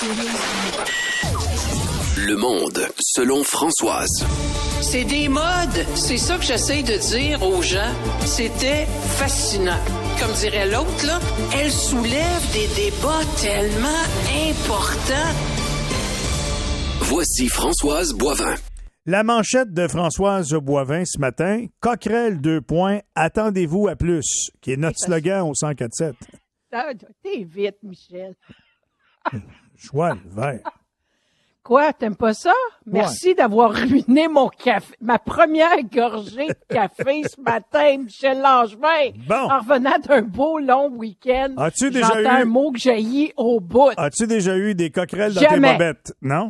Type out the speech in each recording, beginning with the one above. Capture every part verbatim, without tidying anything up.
Le monde, selon Françoise. C'est des modes. C'est ça que j'essaye de dire aux gens. C'était fascinant. Comme dirait l'autre, là, elle soulève des débats tellement importants. Voici Françoise Boivin. La manchette de Françoise Boivin ce matin, Coquerel deux points, attendez-vous à plus, qui est notre slogan au cent quatre sept. T'es vite, Michel. Joie le vert. Quoi, t'aimes pas ça? Merci ouais. d'avoir ruiné mon café, ma première gorgée de café ce matin, Michel Langevin. Bon. En revenant d'un beau long week-end, As-tu déjà j'entends eu... un mot que jaillit au bout. As-tu déjà eu des coquerelles dans Jamais. tes bobettes? Non?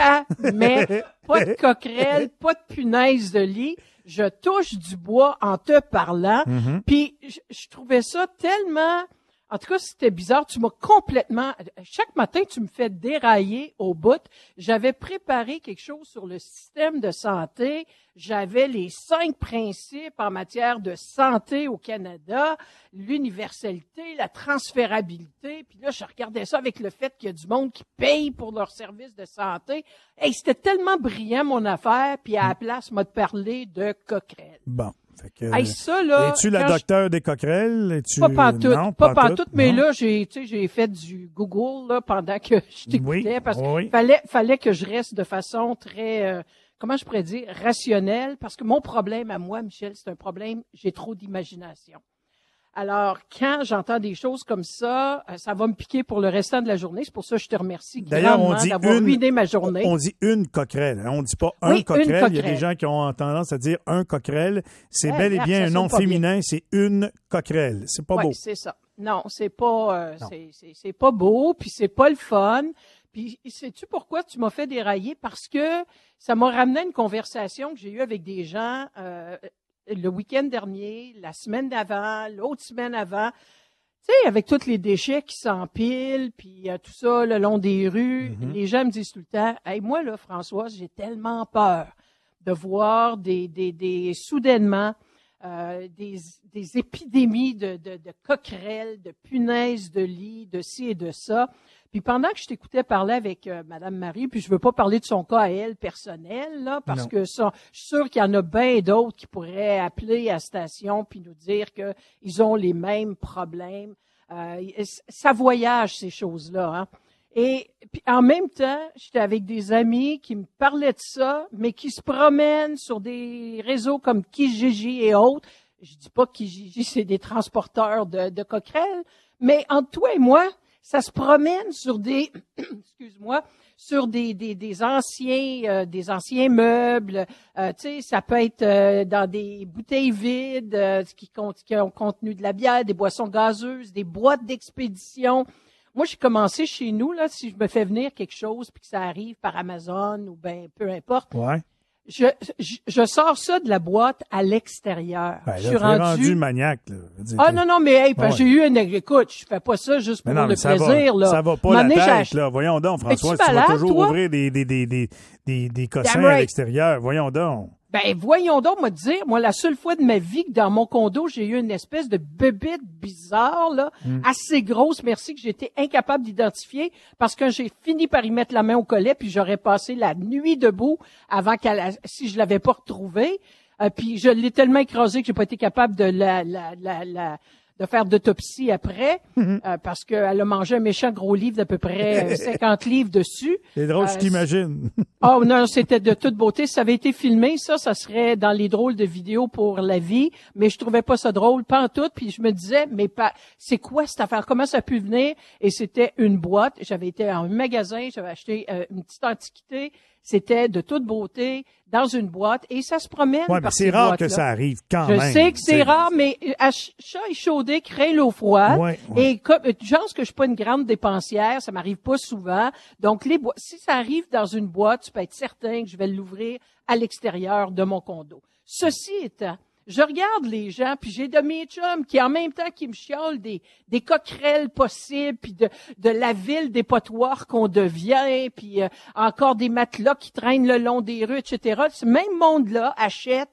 Jamais. Pas de coquerelles, pas de punaise de lit. Je touche du bois en te parlant. Mm-hmm. Puis je, je trouvais ça tellement... En tout cas, c'était bizarre. Tu m'as complètement... Chaque matin, tu me fais dérailler au bout. J'avais préparé quelque chose sur le système de santé. J'avais les cinq principes en matière de santé au Canada, l'universalité, la transférabilité. Puis là, je regardais ça avec le fait qu'il y a du monde qui paye pour leurs services de santé. Hey, c'était tellement brillant, mon affaire. Puis à la place, m'a parlé de coquerelle. Bon. Fait que, hey, ça, là, es-tu la docteure je... des coquerelles? Es-tu... Pas pantoute, non, pas pantoute, pantoute, mais non. là, j'ai, tu sais, j'ai fait du Google, là, pendant que je t'écoutais, oui, parce qu'il oui. fallait, fallait que je reste de façon très, euh, comment je pourrais dire, rationnelle, parce que mon problème à moi, Michel, c'est un problème, j'ai trop d'imagination. Alors, quand j'entends des choses comme ça, ça va me piquer pour le restant de la journée. C'est pour ça que je te remercie D'ailleurs, grandement on dit d'avoir une, ruiné ma journée. On dit une coquerelle. Hein? On dit pas un oui, coquerel. coquerelle. Il y a des gens qui ont tendance à dire un coquerel. C'est ouais, bel et merde, bien un nom féminin. bien. C'est une coquerelle. C'est pas ouais, beau. c'est ça. Non, c'est pas, euh, non. C'est, c'est, c'est pas beau, puis c'est pas le fun. Puis, sais-tu pourquoi tu m'as fait dérailler? Parce que ça m'a ramené à une conversation que j'ai eue avec des gens, euh, le week-end dernier, la semaine d'avant, l'autre semaine avant, tu sais, avec tous les déchets qui s'empilent, puis euh, tout ça le long des rues, mm-hmm. les gens me disent tout le temps, « Hey, moi, là, Françoise, j'ai tellement peur de voir des, des, des soudainement, euh, des, des épidémies de, de, de coquerelles, de punaises de lit, de ci et de ça. » Puis pendant que je t'écoutais parler avec euh, Madame Marie, puis je veux pas parler de son cas à elle personnel, là, parce non. que ça, je suis sûre qu'il y en a bien d'autres qui pourraient appeler à la station puis nous dire que ils ont les mêmes problèmes. Euh, ça voyage ces choses-là. Hein. Et puis en même temps, j'étais avec des amis qui me parlaient de ça, mais qui se promènent sur des réseaux comme Kijiji et autres. Je dis pas que Kijiji, c'est des transporteurs de, de coquerelles, mais entre toi et moi, ça se promène sur des, excuse-moi, sur des des, des anciens euh, des anciens meubles. Euh, tu sais, ça peut être euh, dans des bouteilles vides euh, qui, qui ont contenu de la bière, des boissons gazeuses, des boîtes d'expédition. Moi, j'ai commencé chez nous là, si je me fais venir quelque chose puis que ça arrive par Amazon ou ben peu importe. Ouais. Je, je, je sors ça de la boîte à l'extérieur. Ben, là, je suis rendu... rendu maniaque, là. Dire ah que... non, non, mais hey, ouais. j'ai eu une... Écoute, je fais pas ça juste pour non, le ça plaisir, va, là. Ça va pas M'en la tête, ach... là. Voyons donc, François, tu malade, vas toujours toi? ouvrir des, des, des, des, des, des cossins right. à l'extérieur. Voyons donc. Ben, voyons donc, me dire, moi, la seule fois de ma vie que dans mon condo, j'ai eu une espèce de bébête bizarre, là, mm. assez grosse, merci, que j'étais incapable d'identifier, parce que j'ai fini par y mettre la main au collet, puis j'aurais passé la nuit debout avant qu'elle, a, si je l'avais pas retrouvée. Euh, puis je l'ai tellement écrasée que j'ai pas été capable de la, la, la, la de faire d'autopsie après, mm-hmm. euh, parce qu'elle a mangé un méchant gros livre d'à peu près cinquante livres dessus. C'est drôle, euh, je t'imagine. Oh non, c'était de toute beauté. Si ça avait été filmé, ça, ça serait dans les drôles de vidéos pour la vie, mais je trouvais pas ça drôle, pas en tout, puis je me disais, mais pas, c'est quoi cette affaire? Comment ça a pu venir? Et c'était une boîte. J'avais été en magasin, j'avais acheté euh, une petite antiquité. C'était de toute beauté, dans une boîte, et ça se promène ouais, par mais c'est ces rare boîtes-là. que ça arrive quand je même. Je sais que c'est, c'est rare, mais à chat échaudé crée l'eau froide. Ouais, ouais. Et comme, je pense que je suis pas une grande dépensière, ça m'arrive pas souvent. Donc, les boîtes, si ça arrive dans une boîte, tu peux être certain que je vais l'ouvrir à l'extérieur de mon condo. Ceci étant, je regarde les gens, puis j'ai de mes chums qui, en même temps, qui me chiolent des, des coquerelles possibles, puis de, de la ville des potoirs qu'on devient, puis euh, encore des matelas qui traînent le long des rues, et cetera. Ce même monde-là achète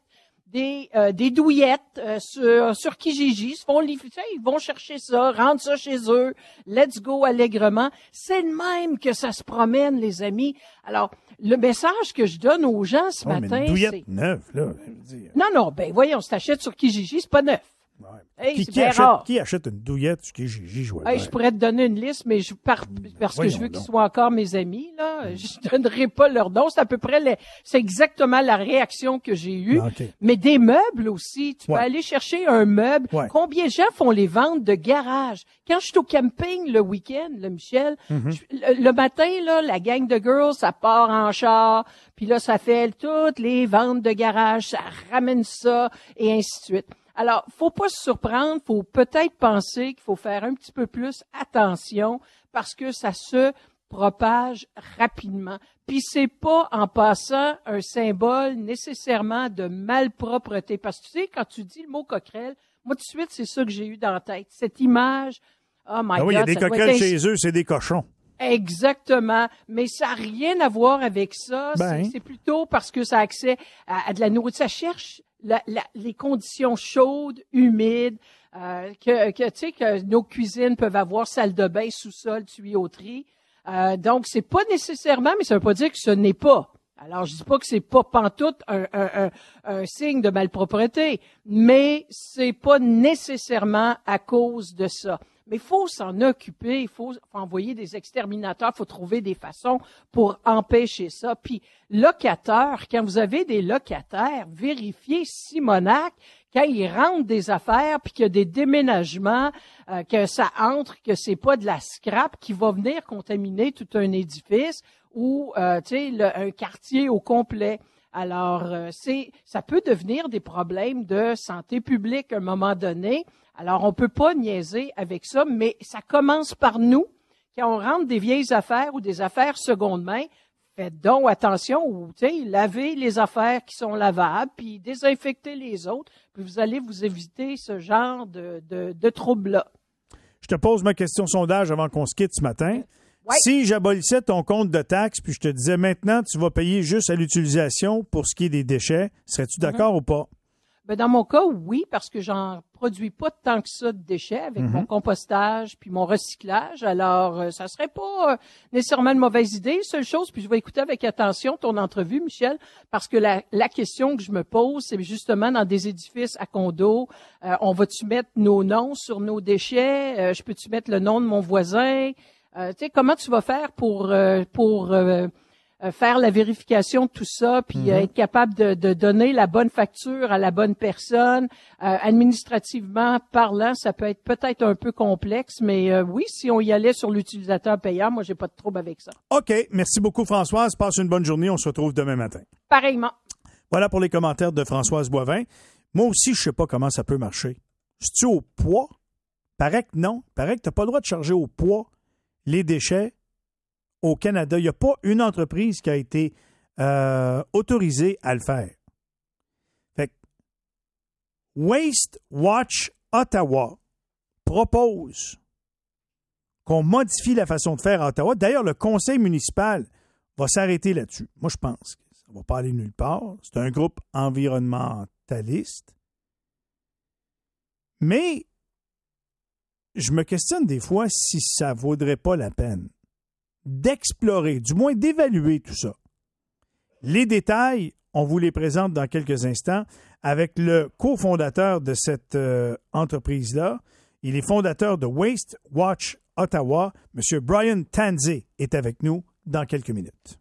des euh, des douillettes euh, sur, sur Kijiji, se font, ils vont chercher ça, rendent ça chez eux, let's go allègrement. C'est de même que ça se promène, les amis. Alors, le message que je donne aux gens ce oh, matin, mais une douillette c'est... neuve, là, je veux dire. Non, non, ben voyons, si t'achètes sur Kijiji, c'est pas neuf. Ouais. Hey, qui, c'est qui, bien achète, rare. qui achète une douillette sur Kijiji, je vois Hey, bien. je pourrais te donner une liste, mais je par, parce Voyons que je veux donc. qu'ils soient encore mes amis, là. Je donnerai pas leur nom. C'est à peu près, les, c'est exactement la réaction que j'ai eue. Ah, OK. Mais des meubles aussi. Tu Ouais. peux aller chercher un meuble. Ouais. Combien de gens font les ventes de garage? Quand je suis au camping le week-end, là, Michel, Mm-hmm. je- le, le matin, là, la gang de girls, ça part en char. Puis là, ça fait toutes les ventes de garage. Ça ramène ça et ainsi de suite. Alors, faut pas se surprendre, faut peut-être penser qu'il faut faire un petit peu plus attention parce que ça se propage rapidement. Puis c'est pas en passant un symbole nécessairement de malpropreté. Parce que tu sais, quand tu dis le mot coquerelle, moi tout de suite, c'est ça que j'ai eu dans la tête. Cette image, oh my Ah God. oui, il y a des ça doit coquerelles être chez eux, c'est des cochons. Exactement, mais ça n'a rien à voir avec ça. Ben. C'est, c'est plutôt parce que ça a accès à, à de la nourriture. Ça cherche la, la, les conditions chaudes, humides, euh, que, que tu sais que nos cuisines peuvent avoir salle de bain, sous-sol, tuyauterie. Euh, donc c'est pas nécessairement, mais ça veut pas dire que ce n'est pas. Alors je dis pas que c'est pas pantoute un, un, un, un signe de malpropreté, mais c'est pas nécessairement à cause de ça. Mais il faut s'en occuper, il faut, faut envoyer des exterminateurs, il faut trouver des façons pour empêcher ça. Puis, locataires, quand vous avez des locataires, vérifiez Simonac, quand ils rentrent des affaires, puis qu'il y a des déménagements, euh, que ça entre, que c'est pas de la scrap qui va venir contaminer tout un édifice ou, euh, tu sais, le- un quartier au complet. Alors, euh, c'est, ça peut devenir des problèmes de santé publique à un moment donné. Alors, on peut pas niaiser avec ça, mais ça commence par nous. Quand on rentre des vieilles affaires ou des affaires seconde main, faites donc attention ou, tu sais, lavez les affaires qui sont lavables, puis désinfectez les autres, puis vous allez vous éviter ce genre de, de, de troubles-là. Je te pose ma question sondage avant qu'on se quitte ce matin. Ouais. Si j'abolissais ton compte de taxes, puis je te disais maintenant, tu vas payer juste à l'utilisation pour ce qui est des déchets, serais-tu d'accord ou pas? Ben, dans mon cas, oui, parce que j'en produis pas tant que ça de déchets avec mon compostage puis mon recyclage. Alors, euh, ça serait pas euh, nécessairement une mauvaise idée. Seule chose, puis je vais écouter avec attention ton entrevue, Michel, parce que la, la question que je me pose, c'est justement dans des édifices à condo, euh, on va-tu mettre nos noms sur nos déchets? Euh, je peux-tu mettre le nom de mon voisin? Euh, tu sais, comment tu vas faire pour euh, pour euh, euh, faire la vérification de tout ça, puis euh, être capable de, de donner la bonne facture à la bonne personne. Euh, administrativement parlant, ça peut être peut-être un peu complexe, mais euh, oui, si on y allait sur l'utilisateur payant, moi, j'ai pas de trouble avec ça. OK. Merci beaucoup, Françoise. Passe une bonne journée. On se retrouve demain matin. Pareillement. Voilà pour les commentaires de Françoise Boivin. Moi aussi, je sais pas comment ça peut marcher. C'est-tu au poids? Paraît que non. Paraît que tu n'as pas le droit de charger au poids les déchets au Canada. Il n'y a pas une entreprise qui a été euh, autorisée à le faire. Fait que Waste Watch Ottawa propose qu'on modifie la façon de faire à Ottawa. D'ailleurs, le conseil municipal va s'arrêter là-dessus. Moi, je pense que ça ne va pas aller nulle part. C'est un groupe environnementaliste. Mais je me questionne des fois si ça ne vaudrait pas la peine d'explorer, du moins d'évaluer tout ça. Les détails, on vous les présente dans quelques instants avec le cofondateur de cette euh, entreprise-là. Il est fondateur de Waste Watch Ottawa. M. Brian Tanzé est avec nous dans quelques minutes.